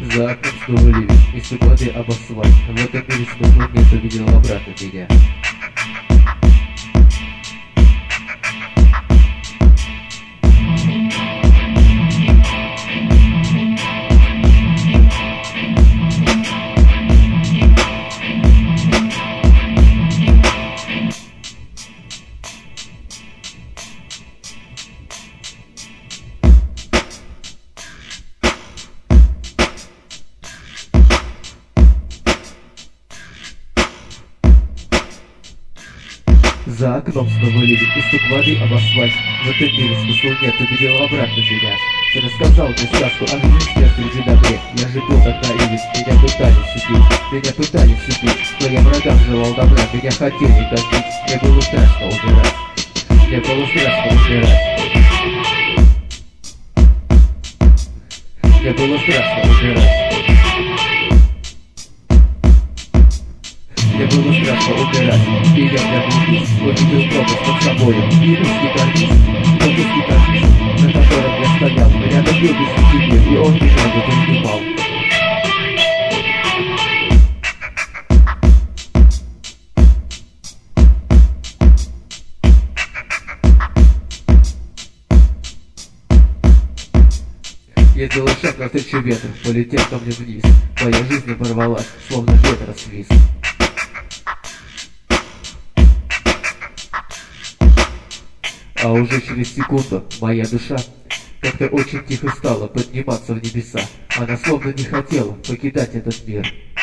За окном снова ливень, и стук воды об асфальт. В этом мире смысла нет, увидел обратно меня. За окном снова ливень, и стук воды об асфальт. В этом мире смысла нет, увидел обратно меня. Ты рассказал мне сказку о жизни, смерти в добре. Я же был так наивен, меня пытались убить, но я врагам желал добра. Меня хотели добить, мне было страшно умирать. Мне было страшно умирать. Мне было страшно умирать. Мне было страшно умирать, и я влюбился, увидел пропасть под собою. И русский карниз, на котором я стоял, рядом бил без тебе, и он меня не понимал. Я делал шаг навстречу ветру, полетел ко мне вниз. Моя жизнь порвалась, словно ветра свист. А уже через секунду моя душа как-то очень тихо стала подниматься в небеса. Она словно не хотела покидать этот мир.